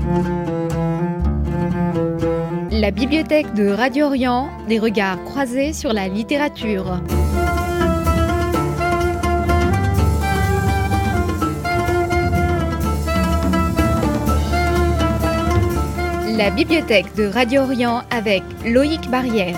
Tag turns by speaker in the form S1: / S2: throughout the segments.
S1: La bibliothèque de Radio Orient, des regards croisés sur la littérature. La bibliothèque de Radio Orient avec Loïc Barrière.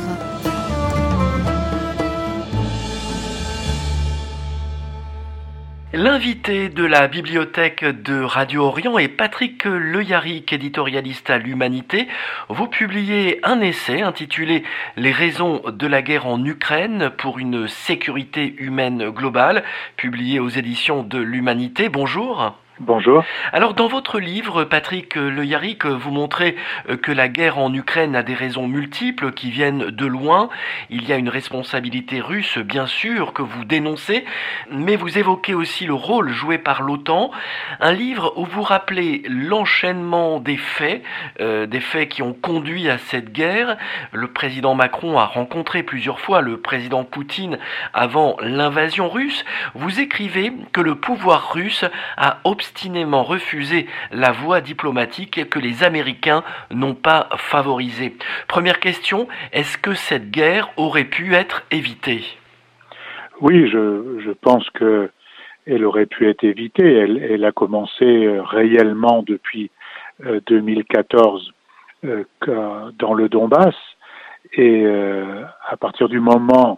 S2: L'invité de la bibliothèque de Radio Orient est Patrick Leyaric, éditorialiste à l'Humanité. Vous publiez un essai intitulé « Les raisons de la guerre en Ukraine pour une sécurité humaine globale », publié aux éditions de l'Humanité. Bonjour.
S3: Bonjour.
S2: Alors, dans votre livre, Patrick Leyaric, vous montrez que la guerre en Ukraine a des raisons multiples qui viennent de loin. Il y a une responsabilité russe, bien sûr, que vous dénoncez, mais vous évoquez aussi le rôle joué par l'OTAN. Un livre où vous rappelez l'enchaînement des faits qui ont conduit à cette guerre. Le président Macron a rencontré plusieurs fois le président Poutine avant l'invasion russe. Vous écrivez que le pouvoir russe a obstinément refusé la voie diplomatique que les Américains n'ont pas favorisée. Première question, est-ce que cette guerre aurait pu être évitée ?
S3: Oui, je pense qu'elle aurait pu être évitée. Elle a commencé réellement depuis 2014 dans le Donbass. Et à partir du moment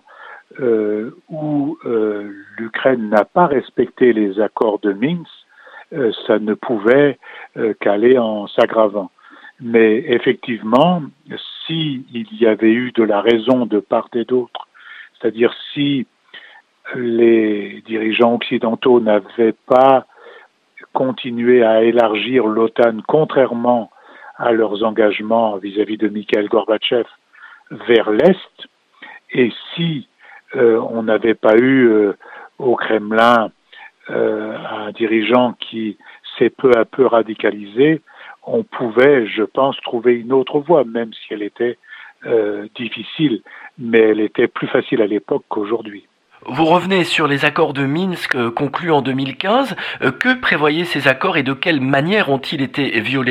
S3: où l'Ukraine n'a pas respecté les accords de Minsk, ça ne pouvait qu'aller en s'aggravant. Mais effectivement, s'il y avait eu de la raison de part et d'autre, c'est-à-dire si les dirigeants occidentaux n'avaient pas continué à élargir l'OTAN contrairement à leurs engagements vis-à-vis de Mikhaïl Gorbatchev vers l'Est, et si on n'avait pas eu au Kremlin un dirigeant qui s'est peu à peu radicalisé, on pouvait, je pense, trouver une autre voie, même si elle était difficile, mais elle était plus facile à l'époque qu'aujourd'hui.
S2: Vous revenez sur les accords de Minsk conclus en 2015. Que prévoyaient ces accords et de quelle manière ont-ils été violés ?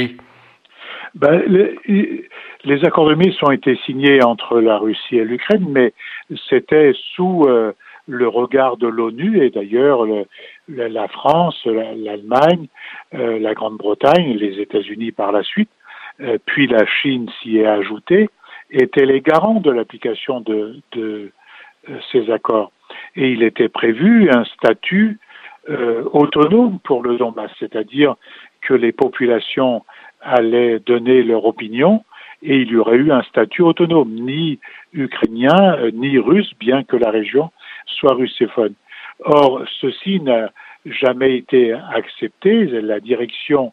S3: Les accords de Minsk ont été signés entre la Russie et l'Ukraine, mais c'était sous le regard de l'ONU, et d'ailleurs la France, l'Allemagne, la Grande-Bretagne, les États-Unis par la suite, puis la Chine s'y est ajoutée, étaient les garants de l'application de ces accords. Et il était prévu un statut autonome pour le Donbass, c'est-à-dire que les populations allaient donner leur opinion et il y aurait eu un statut autonome, ni ukrainien, ni russe, bien que la région soit russophone. Or, ceci n'a jamais été accepté. La direction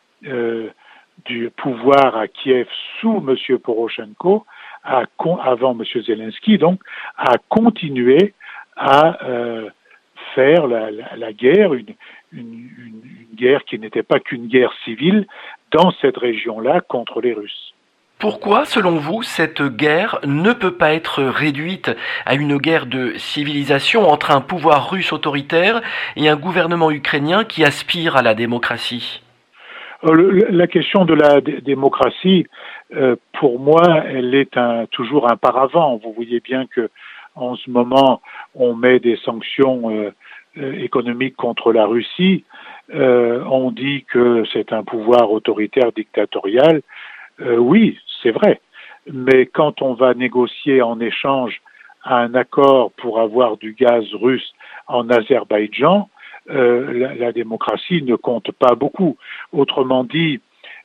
S3: du pouvoir à Kiev sous M. Poroshenko, avant M. Zelensky, donc, a continué à faire la guerre, une guerre qui n'était pas qu'une guerre civile dans cette région-là contre les Russes.
S2: Pourquoi, selon vous, cette guerre ne peut pas être réduite à une guerre de civilisation entre un pouvoir russe autoritaire et un gouvernement ukrainien qui aspire à la démocratie ?
S3: La question de la démocratie, pour moi, elle est toujours un paravent. Vous voyez bien que en ce moment, on met des sanctions économiques contre la Russie. On dit que c'est un pouvoir autoritaire dictatorial. Oui, c'est vrai. Mais quand on va négocier en échange un accord pour avoir du gaz russe en Azerbaïdjan, la démocratie ne compte pas beaucoup. Autrement dit,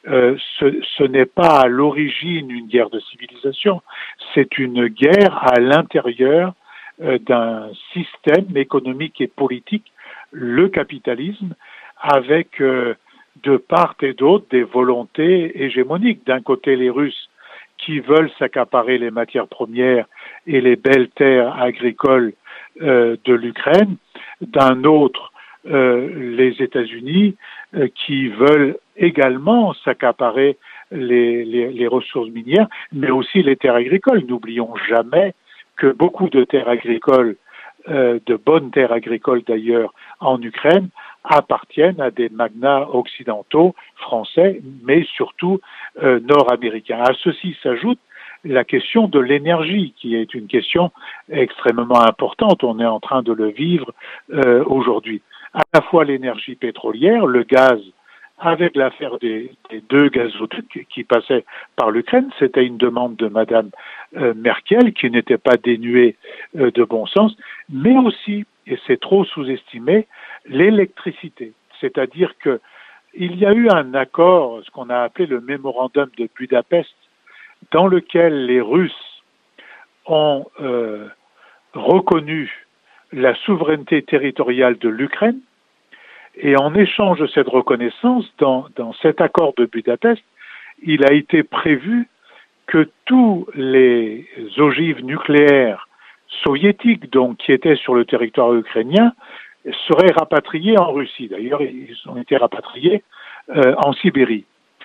S3: ce n'est pas à l'origine une guerre de civilisation, c'est une guerre à l'intérieur d'un système économique et politique, le capitalisme, avec de part et d'autre des volontés hégémoniques. D'un côté, les Russes qui veulent s'accaparer les matières premières et les belles terres agricoles de l'Ukraine. D'un autre, les États-Unis qui veulent également s'accaparer les ressources minières, mais aussi les terres agricoles. N'oublions jamais que beaucoup de terres agricoles, de bonnes terres agricoles d'ailleurs, en Ukraine, appartiennent à des magnats occidentaux, français, mais surtout nord-américains. À ceci s'ajoute la question de l'énergie, qui est une question extrêmement importante. On est en train de le vivre aujourd'hui. À la fois l'énergie pétrolière, le gaz, avec l'affaire des deux gazoducs qui passaient par l'Ukraine, c'était une demande de Madame Merkel qui n'était pas dénuée de bon sens, mais aussi, et c'est trop sous-estimé, l'électricité. C'est-à-dire que il y a eu un accord, ce qu'on a appelé le mémorandum de Budapest, dans lequel les Russes ont reconnu la souveraineté territoriale de l'Ukraine. Et en échange de cette reconnaissance, dans cet accord de Budapest, il a été prévu que tous les ogives nucléaires soviétiques, donc qui étaient sur le territoire ukrainien, seraient rapatriés en Russie. D'ailleurs, ils ont été rapatriés en Sibérie.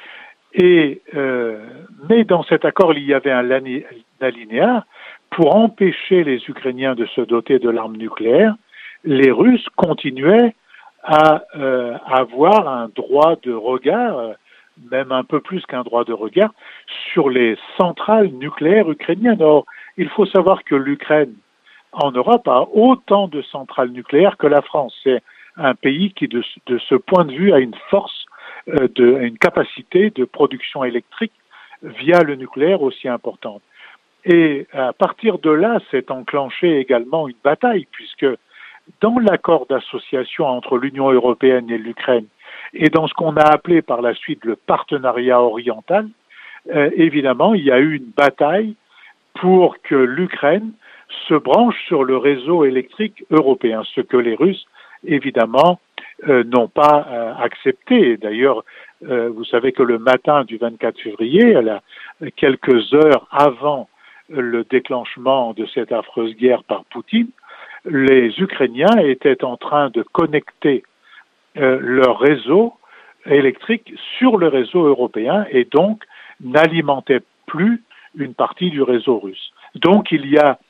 S3: Mais dans cet accord, il y avait un alinéa pour empêcher les Ukrainiens de se doter de l'arme nucléaire. Les Russes continuaient à avoir un droit de regard, même un peu plus qu'un droit de regard, sur les centrales nucléaires ukrainiennes. Or, il faut savoir que l'Ukraine, en Europe, a autant de centrales nucléaires que la France. C'est un pays qui, de ce point de vue, a une force, une capacité de production électrique via le nucléaire aussi importante. Et à partir de là, s'est enclenchée également une bataille, puisque dans l'accord d'association entre l'Union européenne et l'Ukraine, et dans ce qu'on a appelé par la suite le partenariat oriental, évidemment, il y a eu une bataille pour que l'Ukraine se branche sur le réseau électrique européen, ce que les Russes, évidemment, n'ont pas accepté. D'ailleurs, vous savez que le matin du 24 février, quelques heures avant le déclenchement de cette affreuse guerre par Poutine, les Ukrainiens étaient en train de connecter leur réseau électrique sur le réseau européen et donc n'alimentaient plus une partie du réseau russe. Donc il y a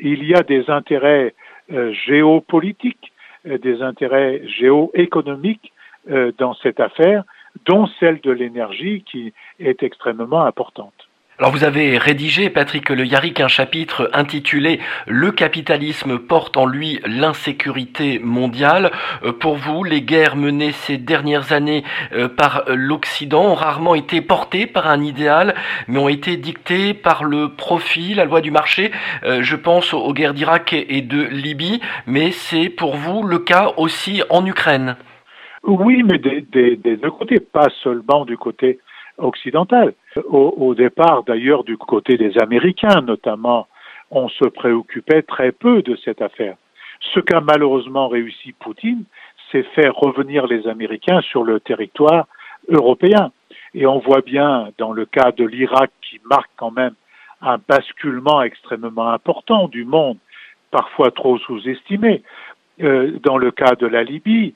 S3: des intérêts géopolitiques, des intérêts géoéconomiques dans cette affaire, dont celle de l'énergie qui est extrêmement importante.
S2: Alors vous avez rédigé, Patrick Le Yarrick, un chapitre intitulé « Le capitalisme porte en lui l'insécurité mondiale ». Pour vous, les guerres menées ces dernières années par l'Occident ont rarement été portées par un idéal, mais ont été dictées par le profit, la loi du marché. Je pense aux guerres d'Irak et de Libye, mais c'est pour vous le cas aussi en Ukraine.
S3: Oui, mais des deux côtés, pas seulement du côté occidental. Au départ, d'ailleurs, du côté des Américains, notamment, on se préoccupait très peu de cette affaire. Ce qu'a malheureusement réussi Poutine, c'est faire revenir les Américains sur le territoire européen. Et on voit bien, dans le cas de l'Irak, qui marque quand même un basculement extrêmement important du monde, parfois trop sous-estimé, dans le cas de la Libye,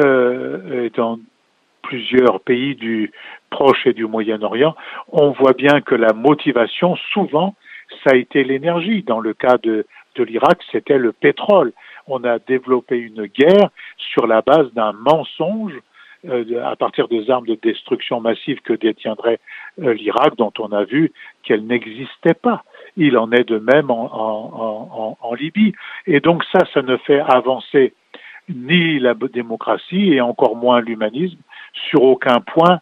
S3: dans plusieurs pays du Proche et du Moyen-Orient, on voit bien que la motivation, souvent, ça a été l'énergie. Dans le cas de l'Irak, c'était le pétrole. On a développé une guerre sur la base d'un mensonge à partir des armes de destruction massive que détiendrait l'Irak, dont on a vu qu'elles n'existaient pas. Il en est de même en Libye. Et donc ça ne fait avancer ni la démocratie et encore moins l'humanisme sur aucun point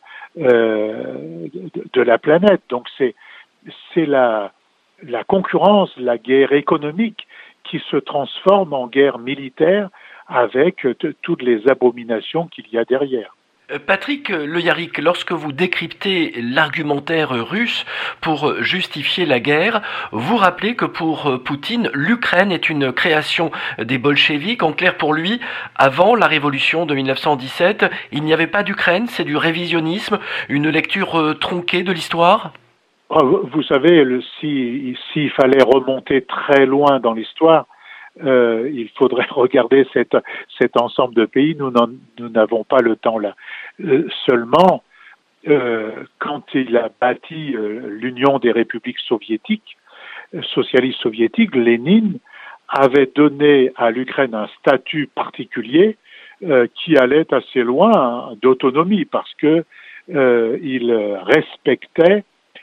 S3: de la planète. Donc c'est la concurrence, la guerre économique qui se transforme en guerre militaire avec toutes les abominations qu'il y a derrière.
S2: Patrick Le Yarrick, lorsque vous décryptez l'argumentaire russe pour justifier la guerre, vous rappelez que pour Poutine, l'Ukraine est une création des bolcheviks. En clair, pour lui, avant la révolution de 1917, il n'y avait pas d'Ukraine, c'est du révisionnisme, une lecture tronquée de l'histoire?
S3: Vous savez, s'il fallait remonter très loin dans l'histoire, il faudrait regarder cet ensemble de pays. Nous n'avons pas le temps là. Seulement, quand il a bâti l'Union des républiques soviétiques, socialistes soviétiques, Lénine avait donné à l'Ukraine un statut particulier qui allait assez loin d'autonomie parce que il respectait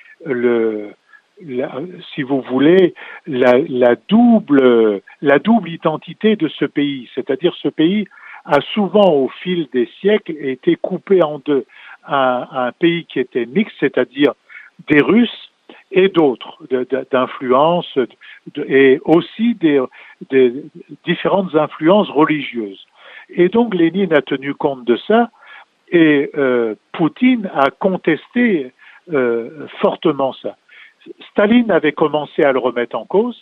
S3: si vous voulez, la double identité de ce pays. C'est-à-dire ce pays a souvent, au fil des siècles, été coupé en deux. Un pays qui était mixte, c'est-à-dire des Russes et d'autres, d'influences, et aussi des différentes influences religieuses. Et donc Lénine a tenu compte de ça, et Poutine a contesté fortement ça. Staline avait commencé à le remettre en cause,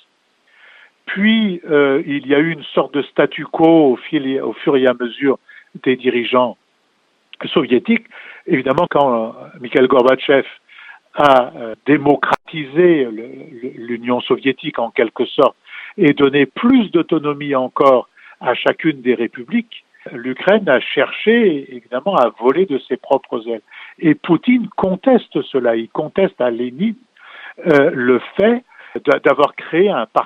S3: puis il y a eu une sorte de statu quo au fur et à mesure des dirigeants soviétiques. Évidemment, quand Mikhail Gorbatchev a démocratisé l'Union soviétique en quelque sorte et donné plus d'autonomie encore à chacune des républiques, l'Ukraine a cherché évidemment à voler de ses propres ailes. Et Poutine conteste cela, il conteste à Lénine le fait d'avoir créé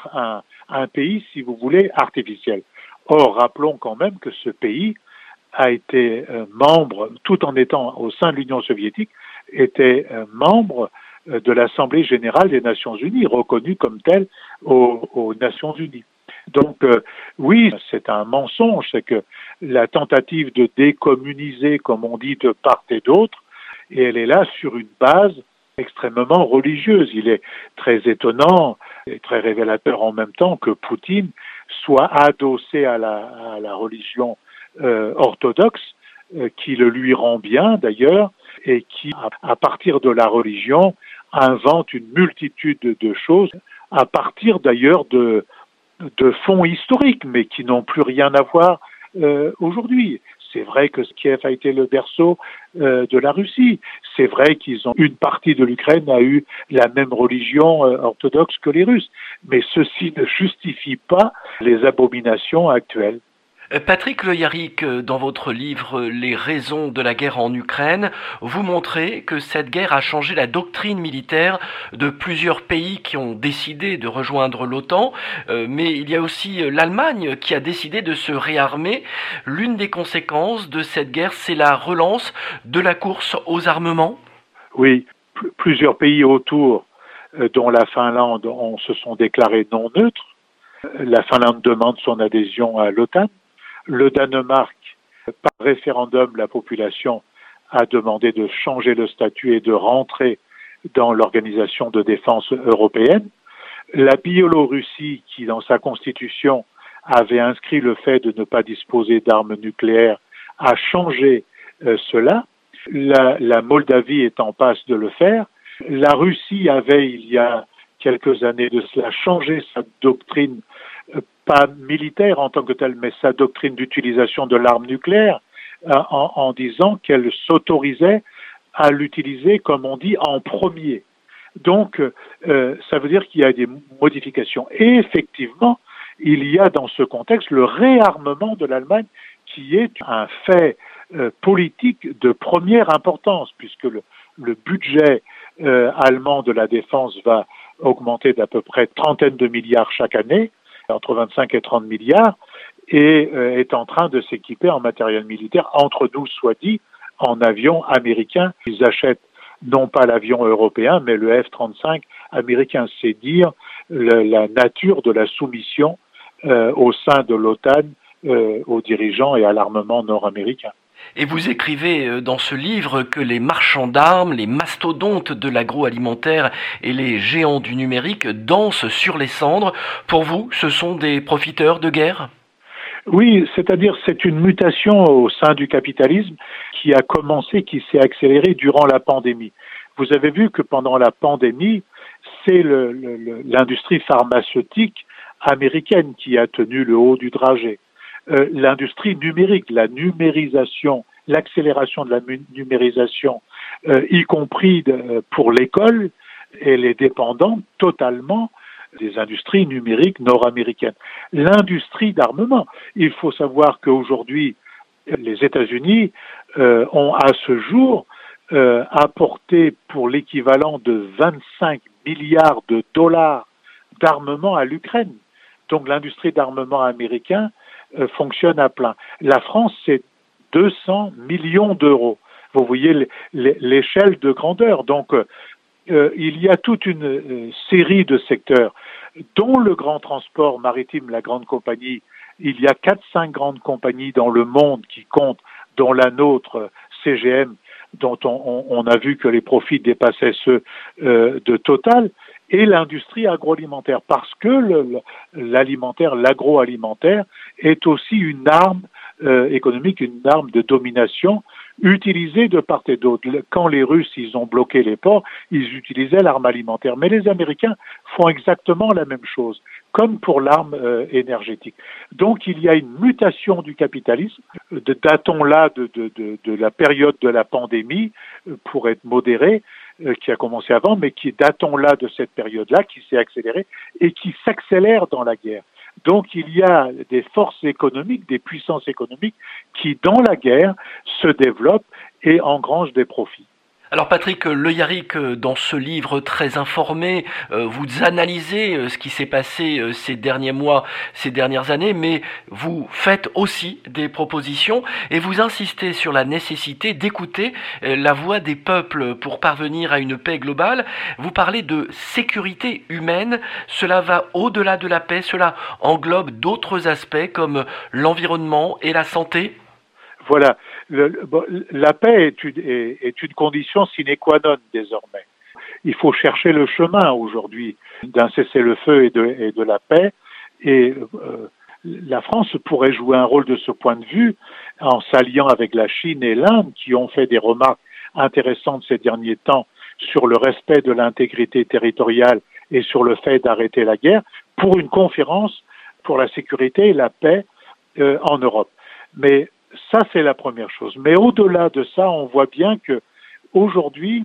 S3: un pays, si vous voulez, artificiel. Or, rappelons quand même que ce pays a été membre, tout en étant au sein de l'Union soviétique, était membre de l'Assemblée générale des Nations unies, reconnu comme tel aux Nations unies. Donc oui, c'est un mensonge, c'est que la tentative de décommuniser, comme on dit, de part et d'autre, et elle est là sur une base extrêmement religieuse. Il est très étonnant et très révélateur en même temps que Poutine soit adossé à la religion orthodoxe, qui le lui rend bien d'ailleurs, et qui, à partir de la religion, invente une multitude de choses, à partir d'ailleurs de fonds historiques, mais qui n'ont plus rien à voir aujourd'hui. C'est vrai que Kiev a été le berceau de la Russie. C'est vrai une partie de l'Ukraine a eu la même religion orthodoxe que les Russes. Mais ceci ne justifie pas les abominations actuelles.
S2: Patrick Le Yarrick, dans votre livre Les raisons de la guerre en Ukraine, vous montrez que cette guerre a changé la doctrine militaire de plusieurs pays qui ont décidé de rejoindre l'OTAN, mais il y a aussi l'Allemagne qui a décidé de se réarmer. L'une des conséquences de cette guerre, c'est la relance de la course aux armements.
S3: Oui, plusieurs pays autour, dont la Finlande, se sont déclarés non neutres. La Finlande demande son adhésion à l'OTAN. Le Danemark, par référendum, la population a demandé de changer le statut et de rentrer dans l'organisation de défense européenne. La Biélorussie, qui dans sa constitution avait inscrit le fait de ne pas disposer d'armes nucléaires, a changé cela. La Moldavie est en passe de le faire. La Russie avait, il y a quelques années de cela, changé sa doctrine, pas militaire en tant que telle, mais sa doctrine d'utilisation de l'arme nucléaire, en disant qu'elle s'autorisait à l'utiliser, comme on dit, en premier. Donc, ça veut dire qu'il y a des modifications. Et effectivement, il y a dans ce contexte le réarmement de l'Allemagne, qui est un fait politique de première importance, puisque le budget allemand de la défense va augmenter d'à peu près trentaine de milliards chaque année, entre 25 et 30 milliards, et est en train de s'équiper en matériel militaire, entre nous soit dit, en avions américains. Ils achètent non pas l'avion européen, mais le F-35 américain. C'est dire la nature de la soumission au sein de l'OTAN aux dirigeants et à l'armement nord-américain.
S2: Et vous écrivez dans ce livre que les marchands d'armes, les mastodontes de l'agroalimentaire et les géants du numérique dansent sur les cendres. Pour vous, ce sont des profiteurs de guerre ?
S3: Oui, c'est-à-dire c'est une mutation au sein du capitalisme qui a commencé, qui s'est accélérée durant la pandémie. Vous avez vu que pendant la pandémie, c'est l'industrie pharmaceutique américaine qui a tenu le haut du dragée. L'industrie numérique, la numérisation, l'accélération de la numérisation, y compris pour l'école, elle est dépendante totalement des industries numériques nord-américaines. L'industrie d'armement, il faut savoir qu'aujourd'hui, les États-Unis ont à ce jour apporté pour l'équivalent de 25 milliards de dollars d'armement à l'Ukraine. Donc l'industrie d'armement américain fonctionne à plein. La France, c'est 200 millions d'euros. Vous voyez l'échelle de grandeur. Donc, il y a toute une série de secteurs, dont le grand transport maritime, la grande compagnie. Il y a 4-5 grandes compagnies dans le monde qui comptent, dont la nôtre, CGM, dont on a vu que les profits dépassaient ceux de Total, et l'industrie agroalimentaire, parce que l'agroalimentaire est aussi une arme économique, une arme de domination utilisée de part et d'autre. Quand les Russes ils ont bloqué les ports, ils utilisaient l'arme alimentaire. Mais les Américains font exactement la même chose, comme pour l'arme énergétique. Donc il y a une mutation du capitalisme, datons là de la période de la pandémie, pour être modéré, qui a commencé avant, mais datons là de cette période-là, qui s'est accélérée et qui s'accélère dans la guerre. Donc il y a des forces économiques, des puissances économiques qui, dans la guerre, se développent et engrangent des profits.
S2: Alors Patrick Le Yarrick, dans ce livre très informé, vous analysez ce qui s'est passé ces derniers mois, ces dernières années, mais vous faites aussi des propositions et vous insistez sur la nécessité d'écouter la voix des peuples pour parvenir à une paix globale. Vous parlez de sécurité humaine, cela va au-delà de la paix, cela englobe d'autres aspects comme l'environnement et la santé.
S3: Voilà, la paix est une condition sine qua non désormais. Il faut chercher le chemin aujourd'hui d'un cessez-le-feu et de la paix. Et la France pourrait jouer un rôle de ce point de vue en s'alliant avec la Chine et l'Inde, qui ont fait des remarques intéressantes ces derniers temps sur le respect de l'intégrité territoriale et sur le fait d'arrêter la guerre, pour une conférence pour la sécurité et la paix en Europe. Mais ça, c'est la première chose. Mais au-delà de ça, on voit bien que aujourd'hui,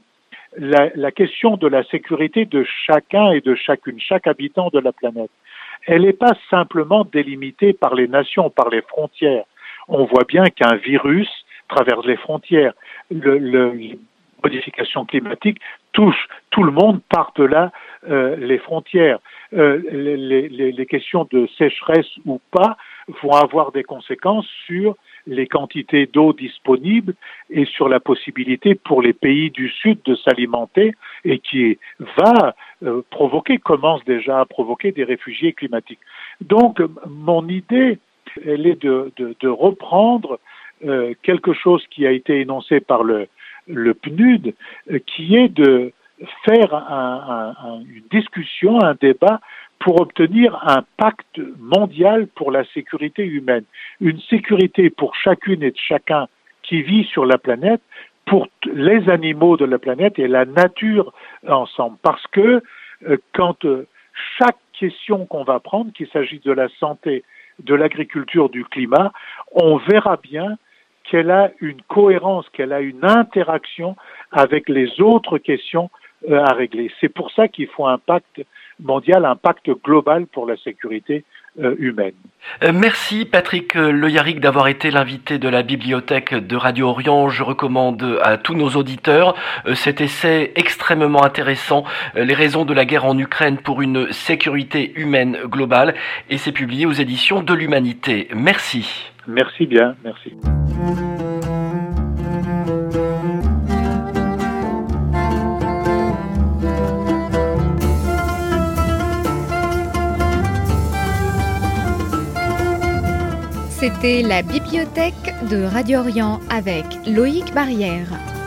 S3: la question de la sécurité de chacun et de chacune, chaque habitant de la planète, elle n'est pas simplement délimitée par les nations, par les frontières. On voit bien qu'un virus traverse les frontières. Les modifications climatiques touchent tout le monde par-delà les frontières. Les questions de sécheresse ou pas vont avoir des conséquences sur les quantités d'eau disponibles et sur la possibilité pour les pays du Sud de s'alimenter, et qui va commence déjà à provoquer des réfugiés climatiques. Donc, mon idée, elle est de reprendre quelque chose qui a été énoncé par le PNUD, qui est de faire une discussion, un débat pour obtenir un pacte mondial pour la sécurité humaine. Une sécurité pour chacune et chacun qui vit sur la planète, pour les animaux de la planète et la nature ensemble. Parce que quand chaque question qu'on va prendre, qu'il s'agisse de la santé, de l'agriculture, du climat, on verra bien qu'elle a une cohérence, qu'elle a une interaction avec les autres questions à régler. C'est pour ça qu'il faut un pacte mondial, un pacte global pour la sécurité humaine.
S2: Merci Patrick Le Yarrick d'avoir été l'invité de la bibliothèque de Radio Orient. Je recommande à tous nos auditeurs cet essai extrêmement intéressant, Les raisons de la guerre en Ukraine pour une sécurité humaine globale, et c'est publié aux éditions de l'Humanité. Merci.
S3: Merci bien, merci.
S1: C'était la bibliothèque de Radio Orient avec Loïc Barrière.